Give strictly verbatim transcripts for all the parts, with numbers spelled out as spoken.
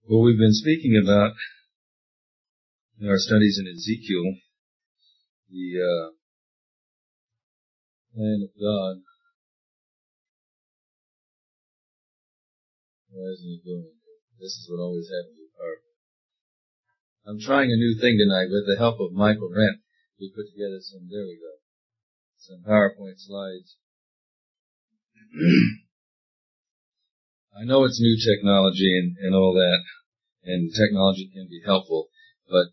Well, we've been speaking about, in our studies in Ezekiel, the uh, plan of God. Why isn't it going? This is what always happens with PowerPoint. I'm trying a new thing tonight with the help of Michael Rent. We put together some, there we go, some PowerPoint slides. I know it's new technology and, and all that, and technology can be helpful, but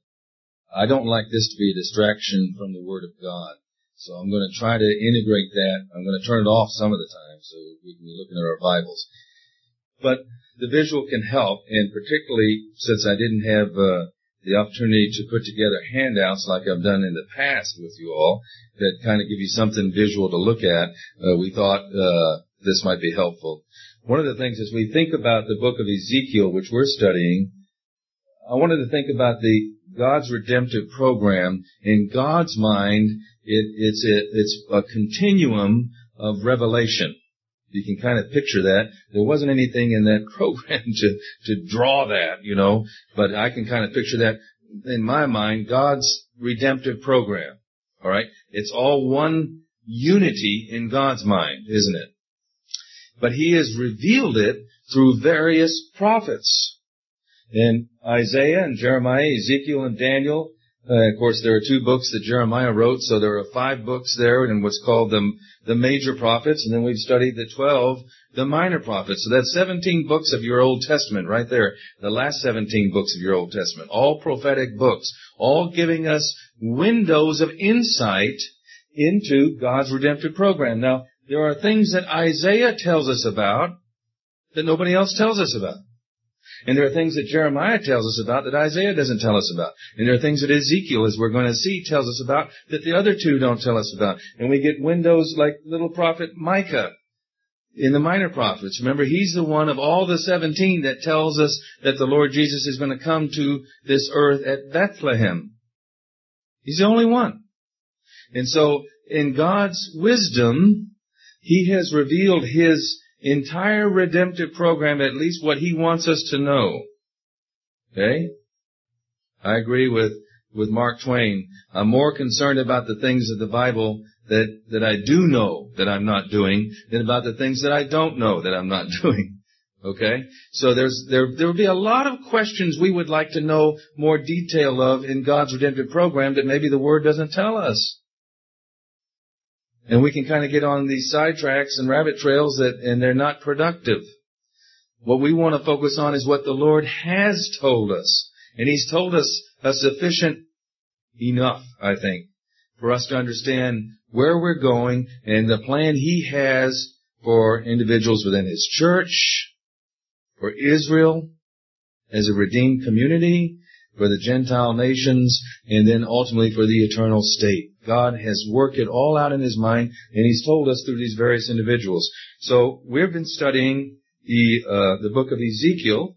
I don't like this to be a distraction from the Word of God. So I'm going to try to integrate that. I'm going to turn it off some of the time so we can be looking at our Bibles. But the visual can help, and particularly since I didn't have uh, the opportunity to put together handouts like I've done in the past with you all that kind of give you something visual to look at, uh, we thought uh, this might be helpful. One of the things as we think about the book of Ezekiel, which we're studying, I wanted to think about the God's redemptive program. In God's mind, it, it's a, it's a continuum of revelation. You can kind of picture that. There wasn't anything in that program to, to draw that, you know, but I can kind of picture that in my mind, God's redemptive program. All right? It's all one unity in God's mind, isn't it? But He has revealed it through various prophets. In Isaiah and Jeremiah, Ezekiel and Daniel, uh, of course there are two books that Jeremiah wrote, so there are five books there in what's called the, the major prophets, and then we've studied the twelve, the minor prophets. So that's seventeen books of your Old Testament right there, the last seventeen books of your Old Testament, all prophetic books, all giving us windows of insight into God's redemptive program. Now, there are things that Isaiah tells us about that nobody else tells us about. And there are things that Jeremiah tells us about that Isaiah doesn't tell us about. And there are things that Ezekiel, as we're going to see, tells us about that the other two don't tell us about. And we get windows like little prophet Micah in the minor prophets. Remember, he's the one of all the seventeen that tells us that the Lord Jesus is going to come to this earth at Bethlehem. He's the only one. And so, in God's wisdom, He has revealed His entire redemptive program, at least what He wants us to know. Okay? I agree with, with Mark Twain. I'm more concerned about the things of the Bible that, that I do know that I'm not doing than about the things that I don't know that I'm not doing. Okay? So there's, there, there will be a lot of questions we would like to know more detail of in God's redemptive program that maybe the Word doesn't tell us. And we can kind of get on these sidetracks and rabbit trails that, and they're not productive. What we want to focus on is what the Lord has told us. And He's told us a sufficient enough, I think, for us to understand where we're going and the plan He has for individuals within His church, for Israel as a redeemed community, for the Gentile nations, and then ultimately for the eternal state. God has worked it all out in His mind, and He's told us through these various individuals. So we've been studying the uh, the book of Ezekiel,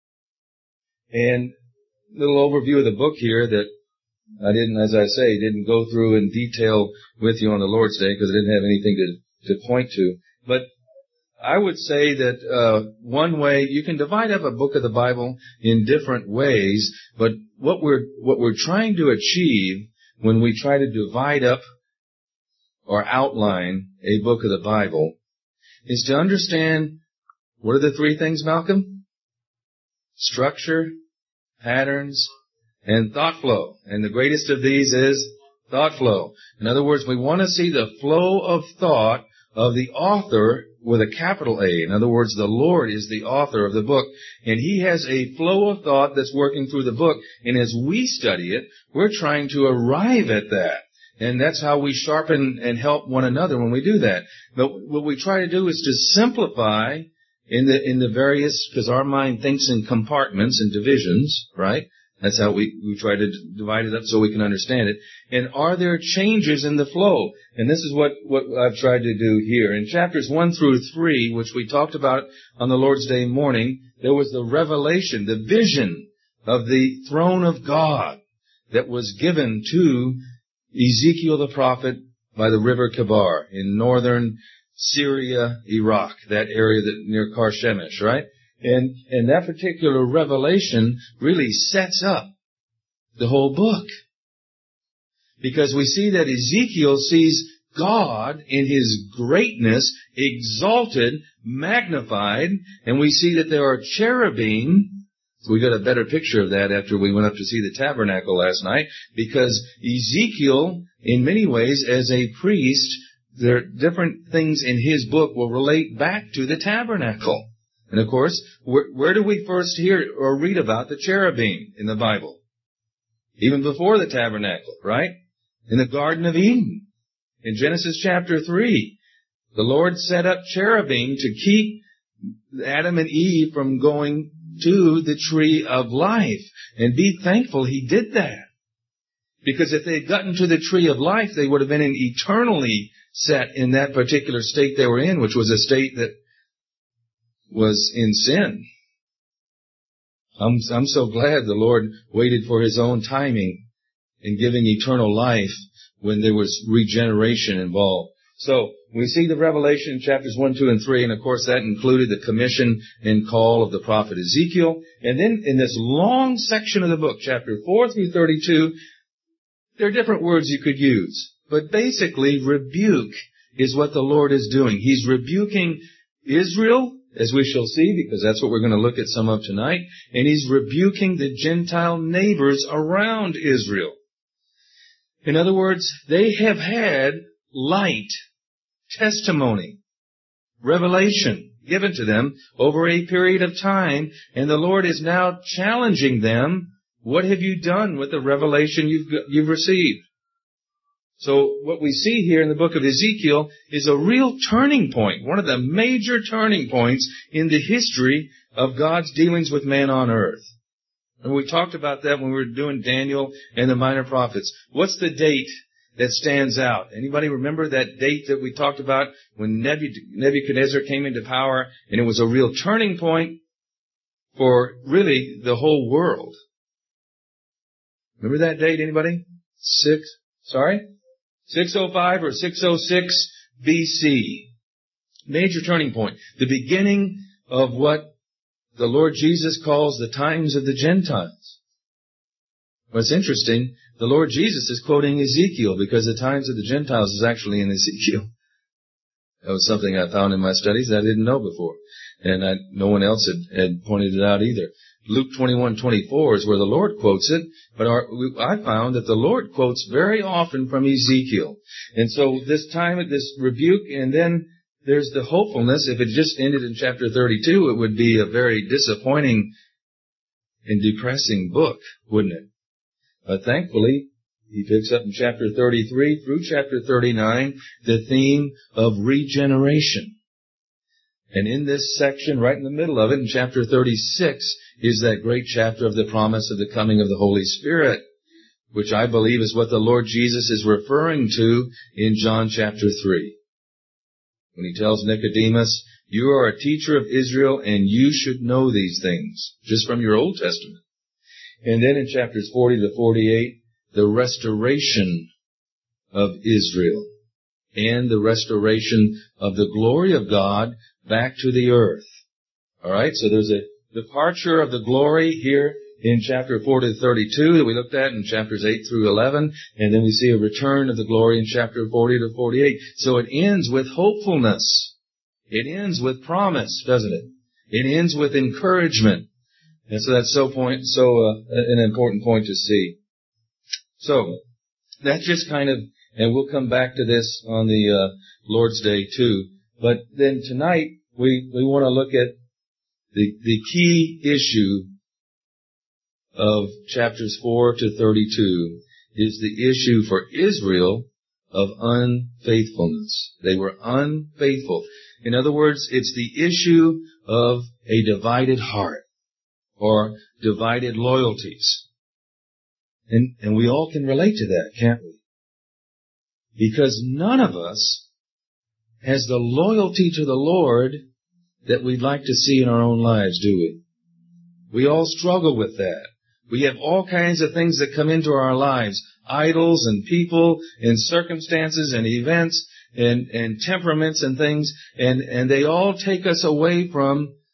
and a little overview of the book here that I didn't, as I say, didn't go through in detail with you on the Lord's Day because I didn't have anything to, to point to. But I would say that uh one way, you can divide up a book of the Bible in different ways, but what we're what we're trying to achieve when we try to divide up or outline a book of the Bible is to understand, what are the three things, Malcolm? Structure, patterns, and thought flow. And the greatest of these is thought flow. In other words, we want to see the flow of thought of the author with a capital A. In other words, the Lord is the author of the book, and He has a flow of thought that's working through the book, and as we study it, we're trying to arrive at that. And that's how we sharpen and help one another when we do that. But what we try to do is to simplify in the in the various, because our mind thinks in compartments and divisions, right? That's how we, we try to divide it up so we can understand it. And are there changes in the flow? And this is what, what I've tried to do here. In chapters one through three, which we talked about on the Lord's Day morning, there was the revelation, the vision of the throne of God that was given to Ezekiel the prophet by the river Kebar in northern Syria, Iraq, that area that near Karshemish, right? And, and that particular revelation really sets up the whole book. Because we see that Ezekiel sees God in His greatness exalted, magnified, and we see that there are cherubim. We got a better picture of that after we went up to see the tabernacle last night, because Ezekiel, in many ways, as a priest, there are different things in his book will relate back to the tabernacle. And of course, where, where do we first hear or read about the cherubim in the Bible? Even before the tabernacle, right? In the Garden of Eden. In Genesis chapter three, the Lord set up cherubim to keep Adam and Eve from going to the tree of life. And be thankful He did that. Because if they had gotten to the tree of life, they would have been in eternally set in that particular state they were in, which was a state that was in sin. I'm, I'm so glad the Lord waited for His own timing in giving eternal life when there was regeneration involved. So, we see the revelation in chapters one, two, and three, and of course that included the commission and call of the prophet Ezekiel. And then in this long section of the book, chapter four through thirty-two, there are different words you could use. But basically, rebuke is what the Lord is doing. He's rebuking Israel, as we shall see, because that's what we're going to look at some of tonight. And He's rebuking the Gentile neighbors around Israel. In other words, they have had light, testimony, revelation given to them over a period of time, and the Lord is now challenging them. What have you done with the revelation you've, you've received? So what we see here in the book of Ezekiel is a real turning point, one of the major turning points in the history of God's dealings with man on earth. And we talked about that when we were doing Daniel and the minor prophets. What's the date that stands out? Anybody remember that date that we talked about when Nebuchadnezzar came into power, and it was a real turning point for really the whole world? Remember that date, anybody? Six, sorry? six oh five or six oh six B C. Major turning point. The beginning of what the Lord Jesus calls the times of the Gentiles. What's interesting, the Lord Jesus is quoting Ezekiel because the times of the Gentiles is actually in Ezekiel. That was something I found in my studies that I didn't know before. And I, no one else had, had pointed it out either. Luke twenty-one twenty-four is where the Lord quotes it, but our, I found that the Lord quotes very often from Ezekiel. And so this time, this rebuke, and then there's the hopefulness. If it just ended in chapter thirty-two, it would be a very disappointing and depressing book, wouldn't it? But thankfully, He picks up in chapter thirty-three through chapter thirty-nine the theme of regeneration. And in this section, right in the middle of it, in chapter thirty-six, is that great chapter of the promise of the coming of the Holy Spirit, which I believe is what the Lord Jesus is referring to in John chapter three. When He tells Nicodemus, you are a teacher of Israel and you should know these things, just from your Old Testament. And then in chapters forty to forty-eight, the restoration of Israel and the restoration of the glory of God back to the earth. All right, so there's a departure of the glory here in chapter four to thirty-two that we looked at in chapters eight through eleven, and then we see a return of the glory in chapter forty to forty-eight. So it ends with hopefulness. It ends with promise, doesn't it? It ends with encouragement. And so that's so point, so uh, an important point to see. So that's just kind of, and we'll come back to this on the uh, Lord's Day too. But then tonight we we want to look at the the key issue of chapters four to thirty-two is the issue for Israel of unfaithfulness. They were unfaithful. In other words, it's the issue of a divided heart or divided loyalties. And, and we all can relate to that, can't we? Because none of us has the loyalty to the Lord that we'd like to see in our own lives, do we? We all struggle with that. We have all kinds of things that come into our lives, idols and people and circumstances and events and, and temperaments and things, and, and they all take us away from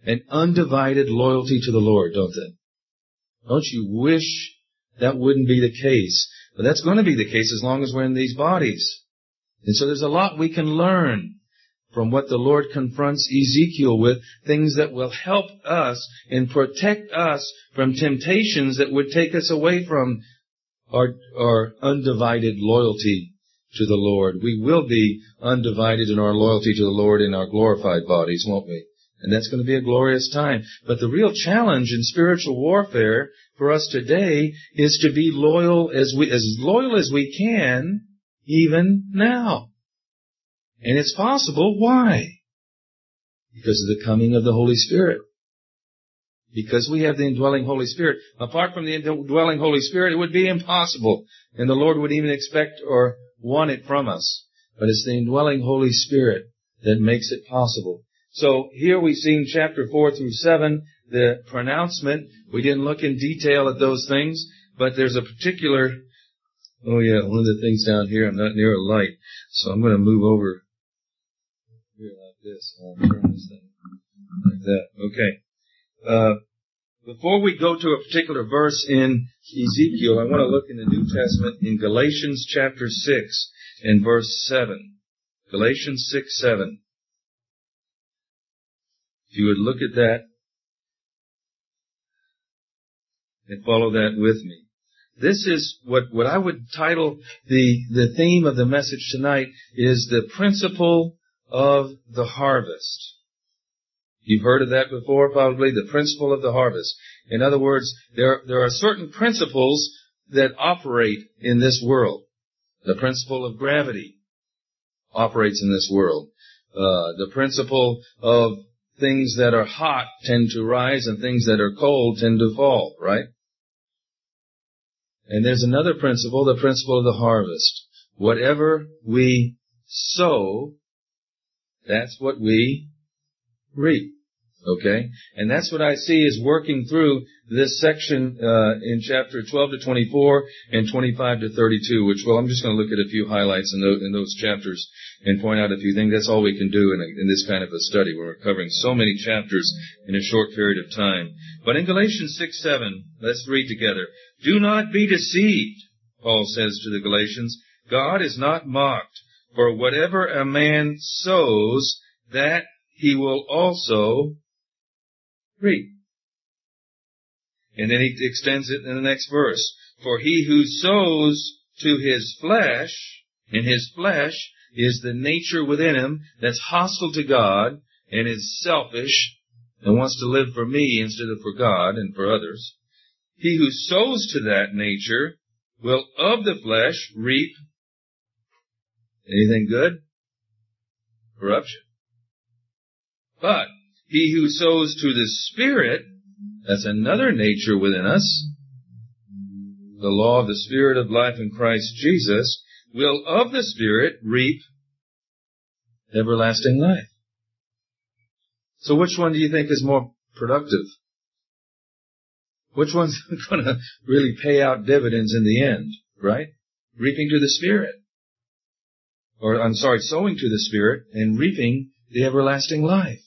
an undivided loyalty to the Lord, don't they? Don't you wish that wouldn't be the case? But that's going to be the case as long as we're in these bodies. And so there's a lot we can learn from what the Lord confronts Ezekiel with, things that will help us and protect us from temptations that would take us away from our, our undivided loyalty to the Lord. We will be undivided in our loyalty to the Lord in our glorified bodies, won't we? And that's going to be a glorious time. But the real challenge in spiritual warfare for us today is to be loyal as we, as loyal as we can, even now. And it's possible. Why? Because of the coming of the Holy Spirit. Because we have the indwelling Holy Spirit. Apart from the indwelling Holy Spirit, it would be impossible. And the Lord would even expect or want it from us. But it's the indwelling Holy Spirit that makes it possible. So here we see in chapter four through seven the pronouncement. We didn't look in detail at those things, but there's a particular, oh yeah, one of the things down here, I'm not near a light, so I'm going to move over here like this. I'll turn this thing like that. Okay. Uh, before we go to a particular verse in Ezekiel, I want to look in the New Testament in Galatians chapter six and verse seven. Galatians six, seven. If you would look at that and follow that with me. This is what, what I would title the, the theme of the message tonight is the principle of the harvest. You've heard of that before, probably, the principle of the harvest. In other words, there, there are certain principles that operate in this world. The principle of gravity operates in this world. Uh, the principle of things that are hot tend to rise and things that are cold tend to fall, right? And there's another principle, the principle of the harvest. Whatever we sow, that's what we reap. Okay? And that's what I see is working through this section uh, in chapter twelve to twenty-four and twenty-five to thirty-two, which, well, I'm just going to look at a few highlights in those, in those chapters and point out a few things. That's all we can do in, a, in this kind of a study where we're covering so many chapters in a short period of time. But in Galatians six, seven, let's read together. Do not be deceived, Paul says to the Galatians. God is not mocked, for whatever a man sows, that he will also reap. And then he extends it in the next verse. For he who sows to his flesh, in his flesh is the nature within him that's hostile to God and is selfish and wants to live for me instead of for God and for others. He who sows to that nature will of the flesh reap anything good? Corruption. But he who sows to the Spirit, that's another nature within us, the law of the Spirit of life in Christ Jesus, will of the Spirit reap everlasting life. So which one do you think is more productive? Which one's going to really pay out dividends in the end, right? Reaping to the Spirit. Or, I'm sorry, sowing to the Spirit and reaping the everlasting life.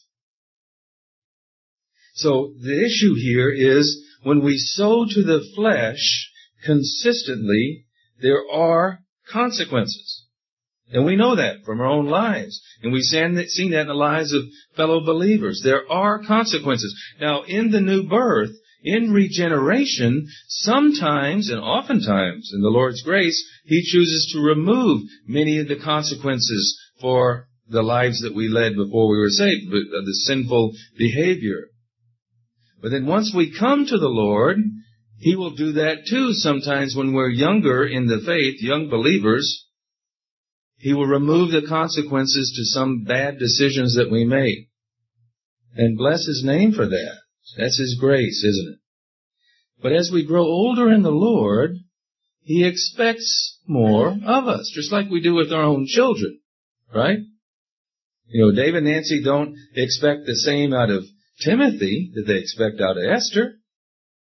So the issue here is when we sow to the flesh consistently, there are consequences. And we know that from our own lives. And we've seen that in the lives of fellow believers. There are consequences. Now, in the new birth, in regeneration, sometimes and oftentimes in the Lord's grace, He chooses to remove many of the consequences for the lives that we led before we were saved, the sinful behavior. But then once we come to the Lord, He will do that too sometimes when we're younger in the faith, young believers. He will remove the consequences to some bad decisions that we made. And bless His name for that. That's His grace, isn't it? But as we grow older in the Lord, He expects more of us, just like we do with our own children, right? You know, Dave and Nancy don't expect the same out of Timothy that they expect out of Esther.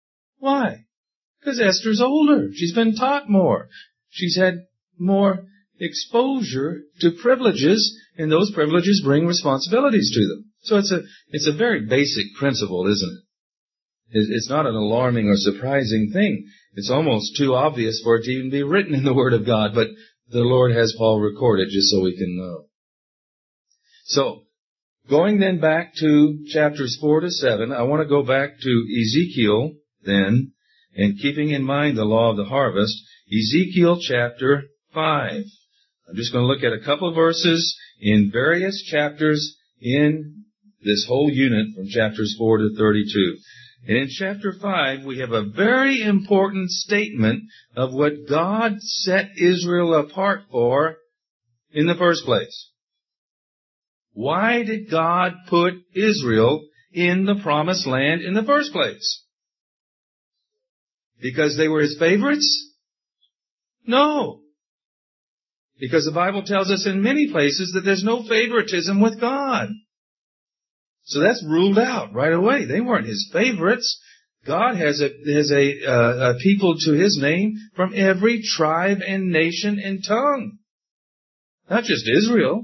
Why? Because Esther's older. She's been taught more. She's had more exposure to privileges, and those privileges bring responsibilities to them. So it's a, it's a very basic principle, isn't it? It's not an alarming or surprising thing. It's almost too obvious for it to even be written in the Word of God, but the Lord has Paul recorded just so we can know. So, going then back to chapters four to seven, I want to go back to Ezekiel then, and keeping in mind the law of the harvest, Ezekiel chapter five. I'm just going to look at a couple of verses in various chapters in this whole unit from chapters four to thirty-two. And in chapter five, we have a very important statement of what God set Israel apart for in the first place. Why did God put Israel in the promised land in the first place? Because they were His favorites? No. Because the Bible tells us in many places that there's no favoritism with God. So that's ruled out right away. They weren't His favorites. God has a, has a, uh, a people to His name from every tribe and nation and tongue. Not just Israel.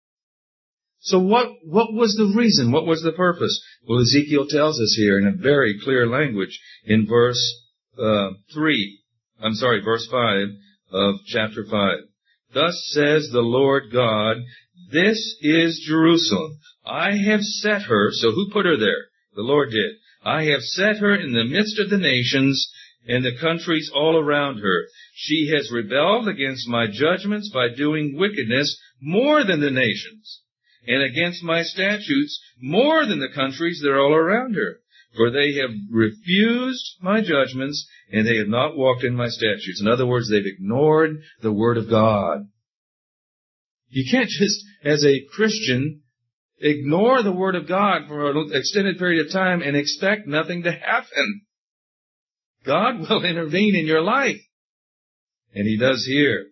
So what, what was the reason? What was the purpose? Well, Ezekiel tells us here in a very clear language in verse, uh, three. I'm sorry, verse five of chapter five. Thus says the Lord God, this is Jerusalem. I have set her, so who put her there? The Lord did. I have set her in the midst of the nations and the countries all around her. She has rebelled against my judgments by doing wickedness more than the nations, and against my statutes more than the countries that are all around her. For they have refused my judgments, and they have not walked in my statutes. In other words, they've ignored the Word of God. You can't just, as a Christian, ignore the Word of God for an extended period of time and expect nothing to happen. God will intervene in your life. And He does here.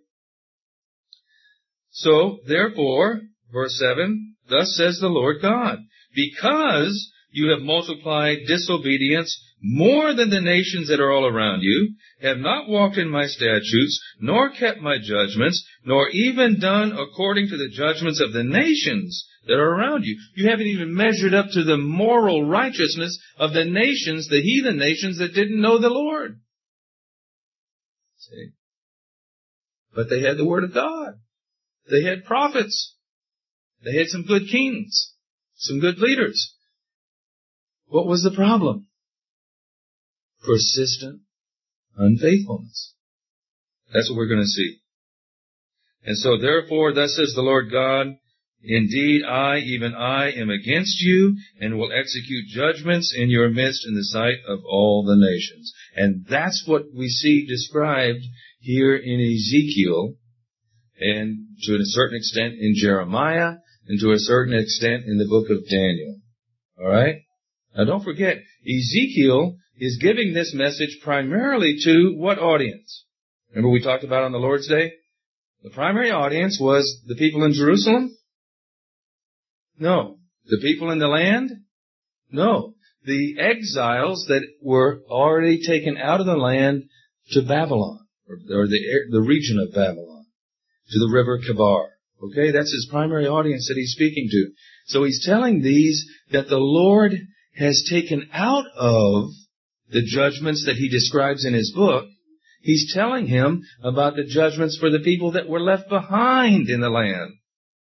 So, therefore, verse seven, thus says the Lord God, because you have multiplied disobedience more than the nations that are all around you, have not walked in my statutes, nor kept my judgments, nor even done according to the judgments of the nations that are around you. You haven't even measured up to the moral righteousness of the nations, the heathen nations that didn't know the Lord. See? But they had the Word of God. They had prophets. They had some good kings, some good leaders. What was the problem? Persistent unfaithfulness. That's what we're going to see. And so therefore, thus says the Lord God, indeed, I, even I, am against you, and will execute judgments in your midst in the sight of all the nations. And that's what we see described here in Ezekiel, and to a certain extent in Jeremiah, and to a certain extent in the book of Daniel. All right? Now don't forget, Ezekiel is giving this message primarily to what audience? Remember we talked about on the Lord's Day? The primary audience was the people in Jerusalem? No. The people in the land? No. The exiles that were already taken out of the land to Babylon, or, or the, the region of Babylon, to the river Kebar. Okay, that's his primary audience that he's speaking to. So he's telling these that the Lord has taken out of the judgments that he describes in his book. He's telling him about the judgments for the people that were left behind in the land.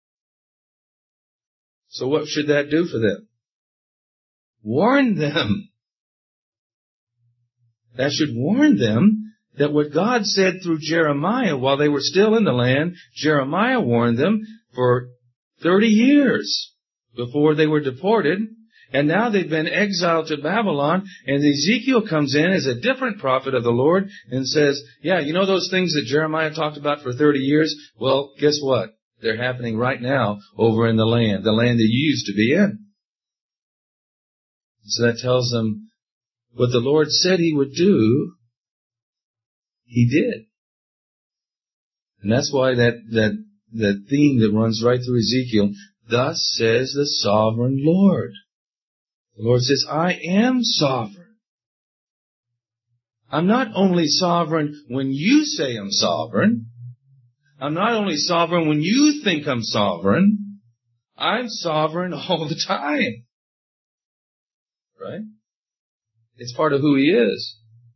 So what should that do for them? Warn them. That should warn them that what God said through Jeremiah while they were still in the land, Jeremiah warned them for thirty years before they were deported. And now they've been exiled to Babylon, and Ezekiel comes in as a different prophet of the Lord and says, yeah, you know those things that Jeremiah talked about for thirty years? Well, guess what? They're happening right now over in the land, the land that you used to be in. So that tells them what the Lord said He would do, He did. And that's why that, that, that theme that runs right through Ezekiel, thus says the sovereign Lord. The Lord says, I am sovereign. I'm not only sovereign when you say I'm sovereign. I'm not only sovereign when you think I'm sovereign, I'm sovereign all the time. Right? It's part of who He is.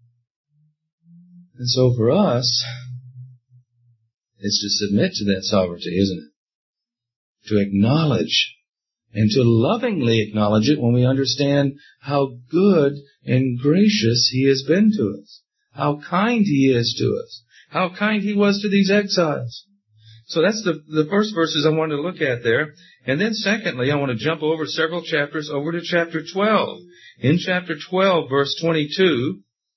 And so for us, it's to submit to that sovereignty, isn't it? To acknowledge and to lovingly acknowledge it when we understand how good and gracious He has been to us, how kind He is to us, how kind He was to these exiles. So that's the, the first verses I wanted to look at there. And then secondly, I want to jump over several chapters over to chapter twelve. In chapter twelve, verse twenty-two,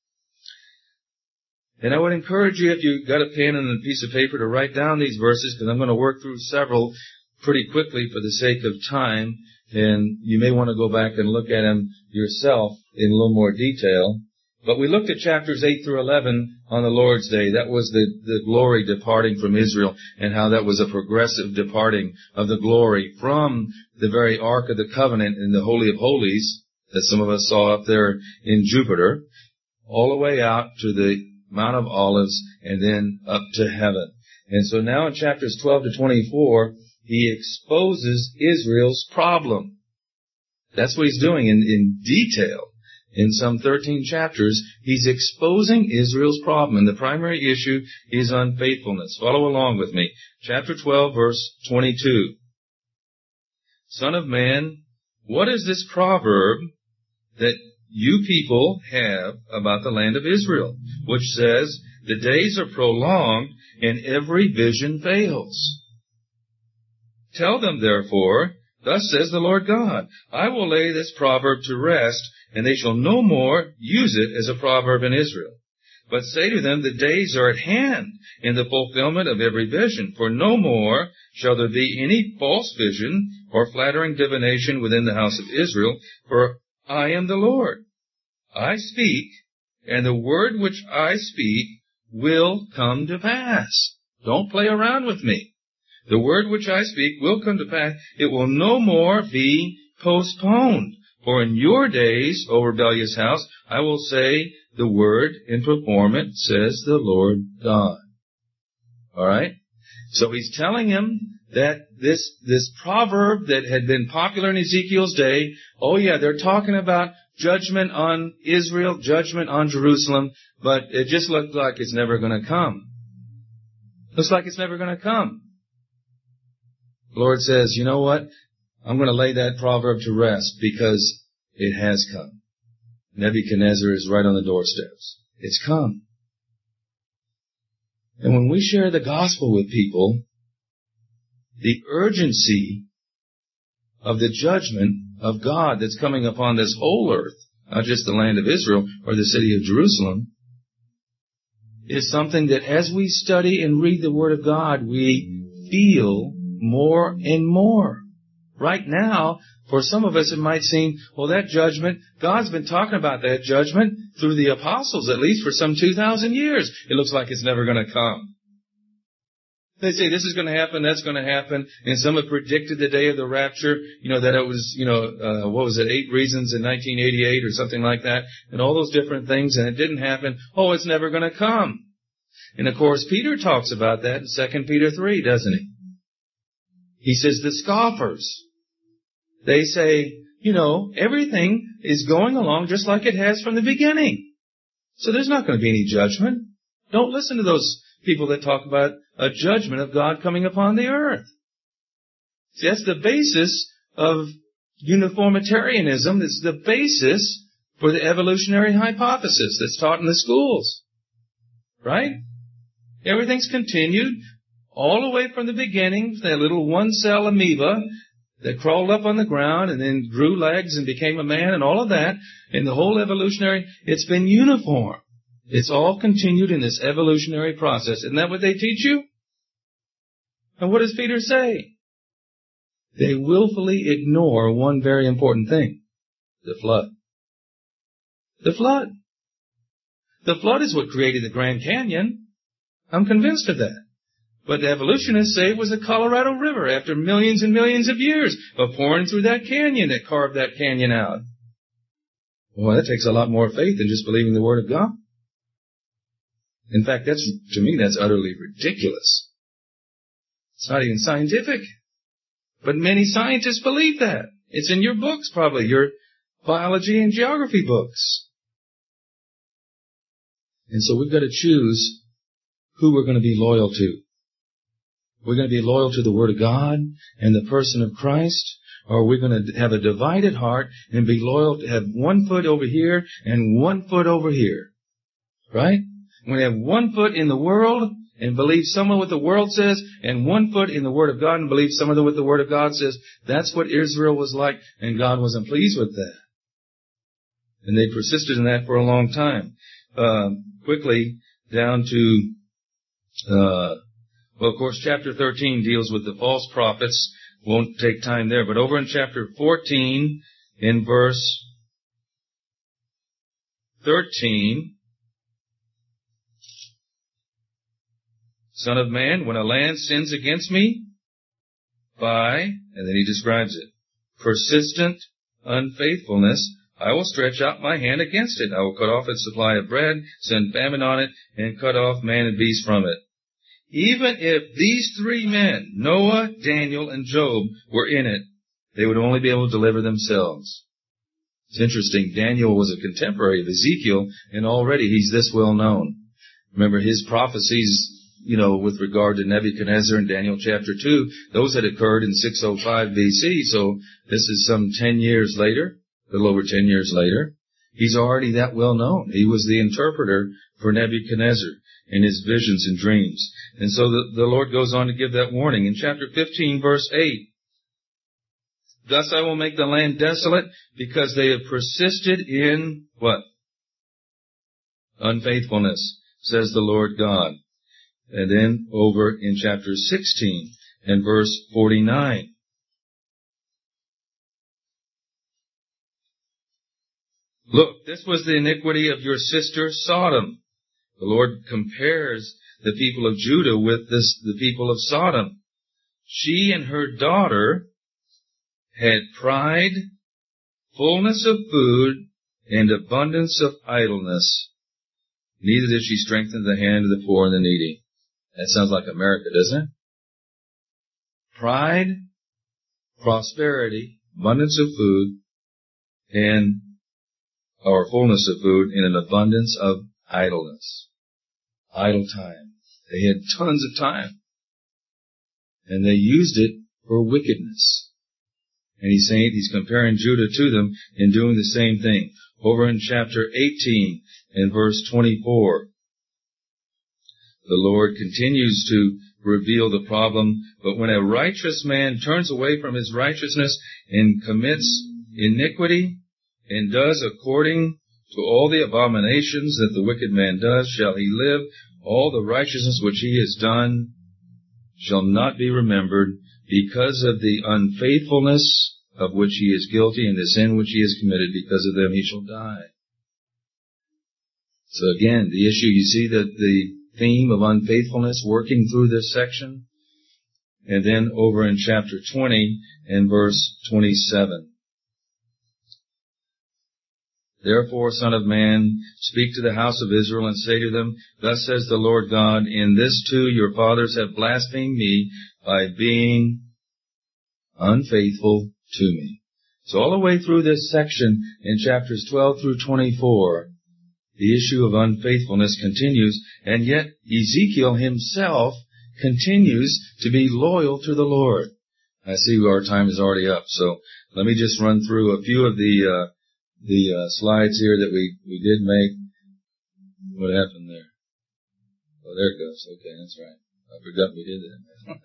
and I would encourage you, if you've got a pen and a piece of paper, to write down these verses, because I'm going to work through several pretty quickly for the sake of time, and you may want to go back and look at them yourself in a little more detail. But we looked at chapters eight through eleven on the Lord's Day. That was the, the glory departing from Israel, and how that was a progressive departing of the glory from the very Ark of the Covenant in the Holy of Holies, that some of us saw up there in Jupiter, all the way out to the Mount of Olives, and then up to heaven. And so now in chapters twelve to twenty-four, He exposes Israel's problem. That's what He's doing in, in detail. In some thirteen chapters, He's exposing Israel's problem. And the primary issue is unfaithfulness. Follow along with me. Chapter twelve, verse twenty-two. Son of man, what is this proverb that you people have about the land of Israel, which says, the days are prolonged and every vision fails? Tell them, therefore, thus says the Lord God, I will lay this proverb to rest, and they shall no more use it as a proverb in Israel. But say to them, the days are at hand in the fulfillment of every vision, for no more shall there be any false vision or flattering divination within the house of Israel, for I am the Lord. I speak, and the word which I speak will come to pass. Don't play around with me. The word which I speak will come to pass. It will no more be postponed. For in your days, O rebellious house, I will say the word and perform it, says the Lord God. All right? So He's telling him that this, this proverb that had been popular in Ezekiel's day, oh yeah, they're talking about judgment on Israel, judgment on Jerusalem, but it just looked like it's never going to come. Looks like it's never going to come. The Lord says, you know what? I'm going to lay that proverb to rest because it has come. Nebuchadnezzar is right on the doorsteps. It's come. And when we share the gospel with people, the urgency of the judgment of God that's coming upon this whole earth, not just the land of Israel or the city of Jerusalem, is something that as we study and read the Word of God, we feel more and more. Right now, for some of us, it might seem, well, that judgment, God's been talking about that judgment through the apostles, at least for some two thousand years. It looks like it's never going to come. They say this is going to happen, that's going to happen, and some have predicted the day of the rapture, you know, that it was, you know, uh, what was it, eight reasons in nineteen eighty-eight or something like that, and all those different things, and it didn't happen. Oh, it's never going to come. And of course, Peter talks about that in Second Peter three, doesn't he? He says the scoffers, they say, you know, everything is going along just like it has from the beginning. So there's not going to be any judgment. Don't listen to those people that talk about a judgment of God coming upon the earth. See, that's the basis of uniformitarianism. It's the basis for the evolutionary hypothesis that's taught in the schools. Right? Everything's continued all the way from the beginning, that little one-cell amoeba that crawled up on the ground and then grew legs and became a man and all of that. And the whole evolutionary, it's been uniform. It's all continued in this evolutionary process. Isn't that what they teach you? And what does Peter say? They willfully ignore one very important thing. The flood. The flood. The flood is what created the Grand Canyon. I'm convinced of that. But the evolutionists say it was the Colorado River after millions and millions of years of pouring through that canyon that carved that canyon out. Well, that takes a lot more faith than just believing the Word of God. In fact, that's, to me, that's utterly ridiculous. It's not even scientific. But many scientists believe that. It's in your books probably, your biology and geography books. And so we've got to choose who we're going to be loyal to. We're going to be loyal to the Word of God and the person of Christ, or are we going to have a divided heart and be loyal to have one foot over here and one foot over here? Right? When we have one foot in the world and believe some of what the world says, and one foot in the Word of God and believe some of what the Word of God says, that's what Israel was like, and God wasn't pleased with that. And they persisted in that for a long time. Uh, quickly, down to, uh, well, of course, chapter thirteen deals with the false prophets. Won't take time there, but over in chapter fourteen, in verse thirteen, Son of man, when a land sins against me by, and then he describes it, persistent unfaithfulness, I will stretch out my hand against it. I will cut off its supply of bread, send famine on it, and cut off man and beast from it. Even if these three men, Noah, Daniel, and Job, were in it, they would only be able to deliver themselves. It's interesting. Daniel was a contemporary of Ezekiel, and already he's this well known. Remember his prophecies, you know, with regard to Nebuchadnezzar in Daniel chapter two, those had occurred in six oh five B C, so this is some ten years later, a little over ten years later. He's already that well known. He was the interpreter for Nebuchadnezzar in his visions and dreams. And so the, the Lord goes on to give that warning. In chapter fifteen, verse eight, thus I will make the land desolate because they have persisted in what? Unfaithfulness, says the Lord God. And then over in chapter sixteen and verse forty-nine. Look, this was the iniquity of your sister Sodom. The Lord compares the people of Judah with this, the people of Sodom. She and her daughter had pride, fullness of food, and abundance of idleness. Neither did she strengthen the hand of the poor and the needy. That sounds like America, doesn't it? Pride, prosperity, abundance of food, and or fullness of food, and an abundance of idleness. Idle time. They had tons of time. And they used it for wickedness. And he's saying, he's comparing Judah to them in doing the same thing. Over in chapter eighteen and verse twenty-four, the Lord continues to reveal the problem. But when a righteous man turns away from his righteousness and commits iniquity and does according to all the abominations that the wicked man does, shall he live. All the righteousness which he has done shall not be remembered, because of the unfaithfulness of which he is guilty and the sin which he has committed. Because of them he shall die. So again, the issue, you see that the theme of unfaithfulness working through this section. And then over in chapter twenty and verse twenty-seven. Therefore, Son of man, speak to the house of Israel and say to them, thus says the Lord God, in this too your fathers have blasphemed me by being unfaithful to me. So all the way through this section in chapters twelve through twenty-four, the issue of unfaithfulness continues, and yet Ezekiel himself continues to be loyal to the Lord. I see our time is already up, so let me just run through a few of the uh, the uh, slides here that we, we did make. What happened there? Oh, there it goes. Okay, that's right. I forgot we did that.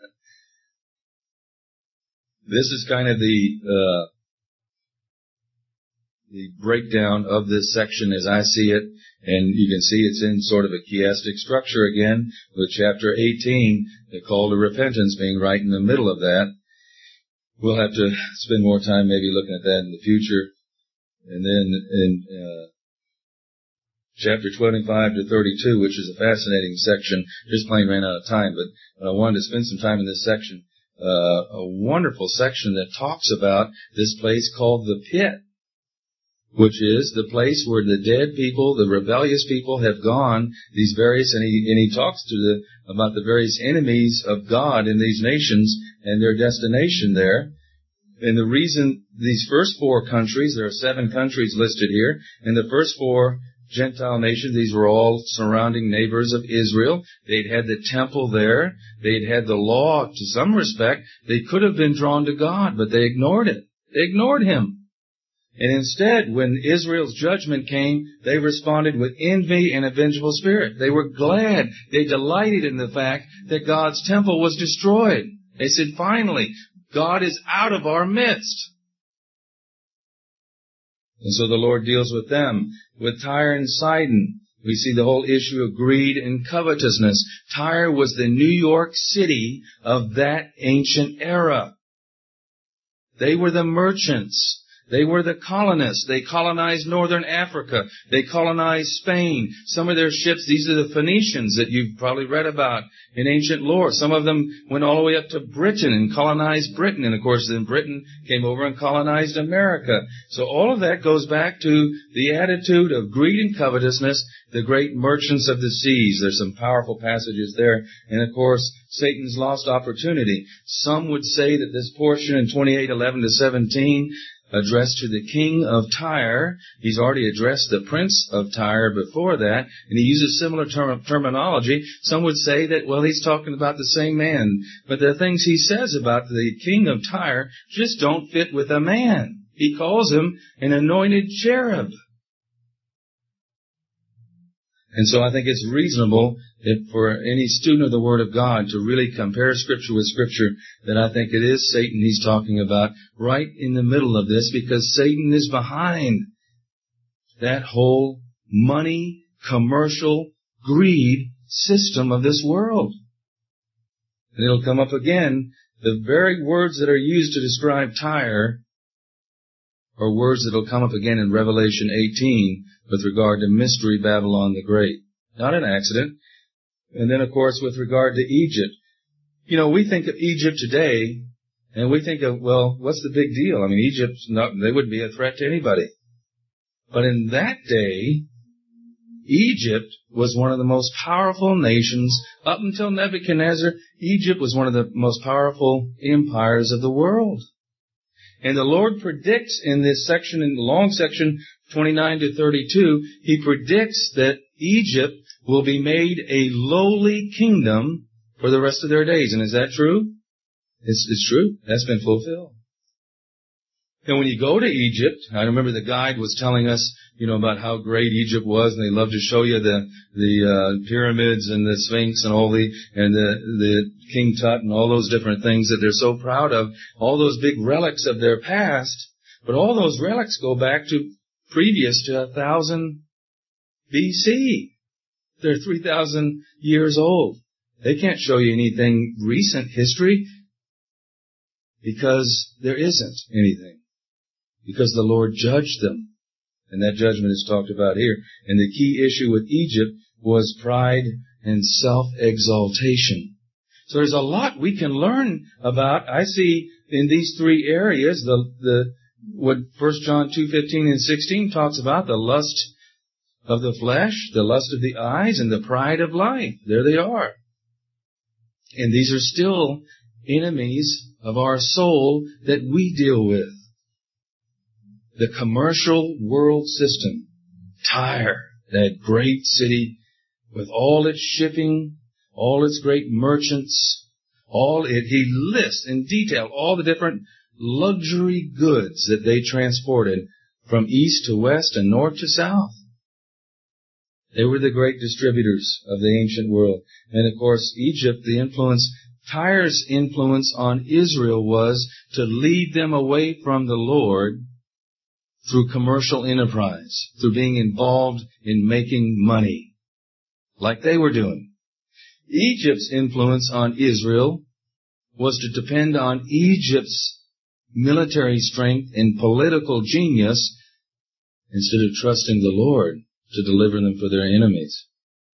This is kind of the uh, the breakdown of this section as I see it, and you can see it's in sort of a chiastic structure again, with chapter eighteen, the call to repentance, being right in the middle of that. We'll have to spend more time maybe looking at that in the future. And then in uh, chapter twenty-five to thirty-two, which is a fascinating section, just plain ran out of time, but I wanted to spend some time in this section. Uh, a wonderful section that talks about this place called the pit, which is the place where the dead people, the rebellious people have gone, these various, and he, and he talks to the, about the various enemies of God in these nations and their destination there. And the reason these first four countries, there are seven countries listed here, and the first four Gentile nations, these were all surrounding neighbors of Israel. They'd had the temple there. They'd had the law to some respect. They could have been drawn to God, but they ignored it. They ignored Him. And instead, when Israel's judgment came, they responded with envy and a vengeful spirit. They were glad. They delighted in the fact that God's temple was destroyed. They said, finally, God is out of our midst. And so the Lord deals with them. With Tyre and Sidon, we see the whole issue of greed and covetousness. Tyre was the New York City of that ancient era. They were the merchants. They were the colonists. They colonized northern Africa. They colonized Spain. Some of their ships, these are the Phoenicians that you've probably read about in ancient lore. Some of them went all the way up to Britain and colonized Britain. And of course, then Britain came over and colonized America. So all of that goes back to the attitude of greed and covetousness, the great merchants of the seas. There's some powerful passages there. And of course, Satan's lost opportunity. Some would say that this portion in twenty-eight eleven to seventeen addressed to the king of Tyre. He's already addressed the prince of Tyre before that, and he uses similar term- terminology. Some would say that, well, he's talking about the same man. But the things he says about the king of Tyre just don't fit with a man. He calls him an anointed cherub. And so I think it's reasonable if for any student of the Word of God to really compare Scripture with Scripture, that I think it is Satan he's talking about right in the middle of this, because Satan is behind that whole money, commercial, greed system of this world. And it'll come up again. The very words that are used to describe Tyre are words that will come up again in Revelation eighteen with regard to Mystery Babylon the Great. Not an accident. And then, of course, with regard to Egypt. You know, we think of Egypt today, and we think of, well, what's the big deal? I mean, Egypt's not, they wouldn't be a threat to anybody. But in that day, Egypt was one of the most powerful nations. Up until Nebuchadnezzar, Egypt was one of the most powerful empires of the world. And the Lord predicts in this section, in the long section, twenty-nine to thirty-two, He predicts that Egypt will be made a lowly kingdom for the rest of their days. And is that true? It's, it's true. That's been fulfilled. And when you go to Egypt, I remember the guide was telling us, you know, about how great Egypt was, and they love to show you the the uh, pyramids and the Sphinx and all the and the the King Tut and all those different things that they're so proud of, all those big relics of their past. But all those relics go back to previous to a thousand B C. They're three thousand years old. They can't show you anything recent history because there isn't anything. Because the Lord judged them. And that judgment is talked about here. And the key issue with Egypt was pride and self-exaltation. So there's a lot we can learn about. I see in these three areas, the the what First John two fifteen and sixteen talks about, the lust of the flesh, the lust of the eyes, and the pride of life. There they are. And these are still enemies of our soul that we deal with. The commercial world system, Tyre, that great city with all its shipping, all its great merchants, all it, he lists in detail all the different luxury goods that they transported from east to west and north to south. They were the great distributors of the ancient world. And of course, Egypt, the influence, Tyre's influence on Israel was to lead them away from the Lord through commercial enterprise, through being involved in making money, like they were doing. Egypt's influence on Israel was to depend on Egypt's military strength and political genius instead of trusting the Lord to deliver them for their enemies.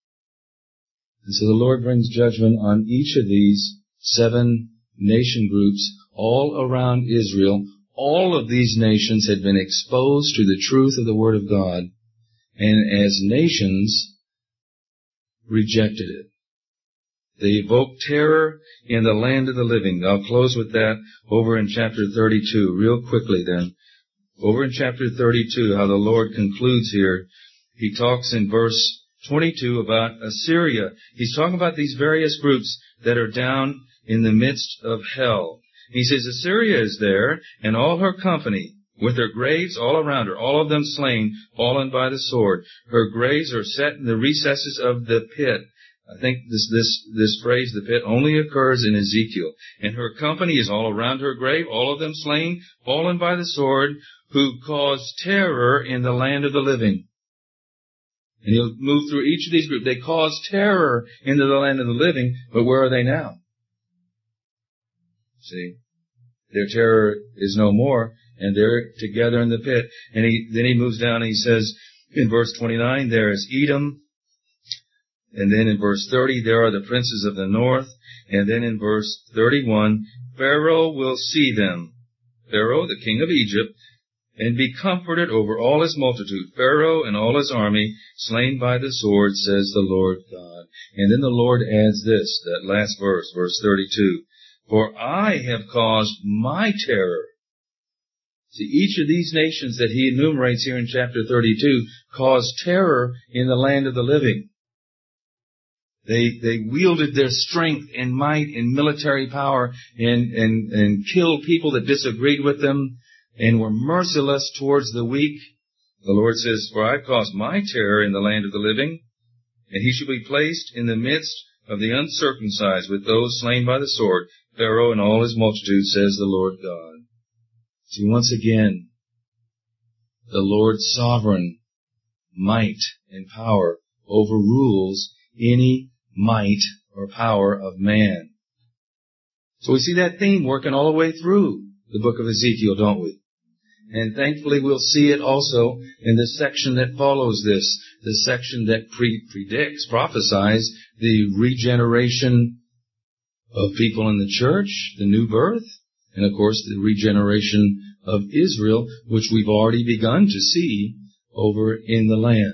And so the Lord brings judgment on each of these seven nation groups all around Israel, all of these nations had been exposed to the truth of the Word of God, and as nations rejected it. They evoked terror in the land of the living. I'll close with that over in chapter thirty-two, real quickly then. Over in chapter thirty-two, how the Lord concludes here. He talks in verse twenty-two about Assyria. He's talking about these various groups that are down in the midst of hell. He says, Assyria is there, and all her company, with their graves all around her, all of them slain, fallen by the sword. Her graves are set in the recesses of the pit. I think this, this, this phrase, the pit, only occurs in Ezekiel. And her company is all around her grave, all of them slain, fallen by the sword, who caused terror in the land of the living. And he'll move through each of these groups. They caused terror into the land of the living, but where are they now? See? Their terror is no more, and they're together in the pit. And he, then he moves down and he says, in verse twenty-nine, there is Edom. And then in verse thirty, there are the princes of the north. And then in verse thirty-one, Pharaoh will see them. Pharaoh, the king of Egypt, and be comforted over all his multitude. Pharaoh and all his army, slain by the sword, says the Lord God. And then the Lord adds this, that last verse, verse thirty-two. For I have caused my terror. See, each of these nations that he enumerates here in chapter thirty-two caused terror in the land of the living. They, they wielded their strength and might and military power and, and, and killed people that disagreed with them and were merciless towards the weak. The Lord says, for I've caused my terror in the land of the living, and he shall be placed in the midst of the uncircumcised with those slain by the sword, Pharaoh and all his multitude, says the Lord God. See, once again, the Lord's sovereign might and power overrules any might or power of man. So we see that theme working all the way through the book of Ezekiel, don't we? And thankfully we'll see it also in the section that follows this, the section that pre- predicts, prophesies the regeneration of people in the church, the new birth, and of course the regeneration of Israel, which we've already begun to see over in the land.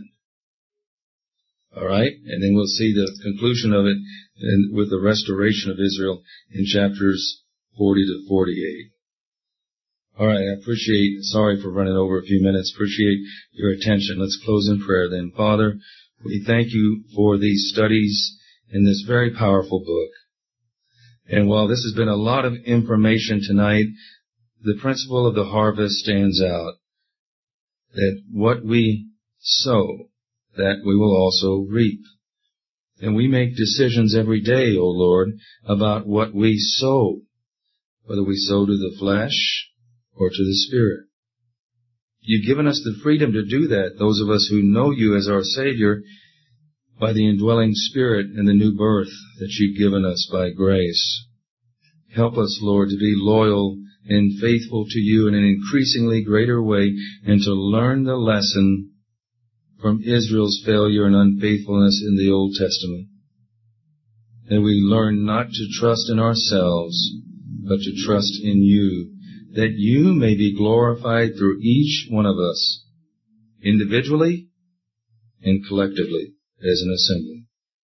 All right, and then we'll see the conclusion of it and with the restoration of Israel in chapters forty to forty-eight. All right, I appreciate, sorry for running over a few minutes, appreciate your attention. Let's close in prayer then. Father, we thank you for these studies in this very powerful book. And while this has been a lot of information tonight, the principle of the harvest stands out. That what we sow, that we will also reap. And we make decisions every day, O Lord, about what we sow, whether we sow to the flesh or to the Spirit. You've given us the freedom to do that, those of us who know you as our Savior, by the indwelling Spirit and the new birth that you've given us by grace. Help us, Lord, to be loyal and faithful to you in an increasingly greater way, and to learn the lesson from Israel's failure and unfaithfulness in the Old Testament. That we learn not to trust in ourselves, but to trust in you, that you may be glorified through each one of us, individually and collectively as an assembly.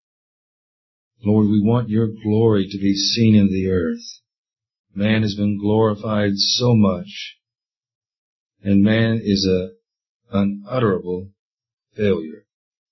Lord, we want your glory to be seen in the earth. Man has been glorified so much, and man is a unutterable failure.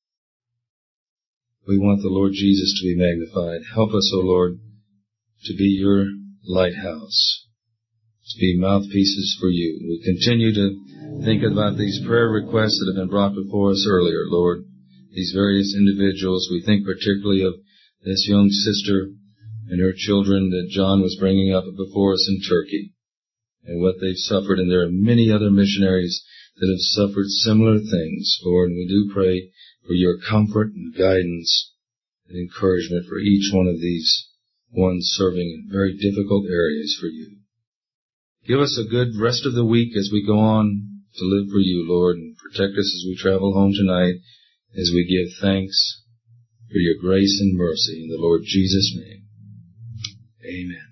We want the Lord Jesus to be magnified. Help us, O Lord, to be your lighthouse, to be mouthpieces for you. We continue to think about these prayer requests that have been brought before us earlier, Lord. These various individuals, we think particularly of this young sister and her children that John was bringing up before us in Turkey, and what they've suffered, and there are many other missionaries that have suffered similar things, Lord, and we do pray for your comfort and guidance and encouragement for each one of these ones serving in very difficult areas for you. Give us a good rest of the week as we go on to live for you, Lord, and protect us as we travel home tonight, as we give thanks for your grace and mercy in the Lord Jesus' name. Amen.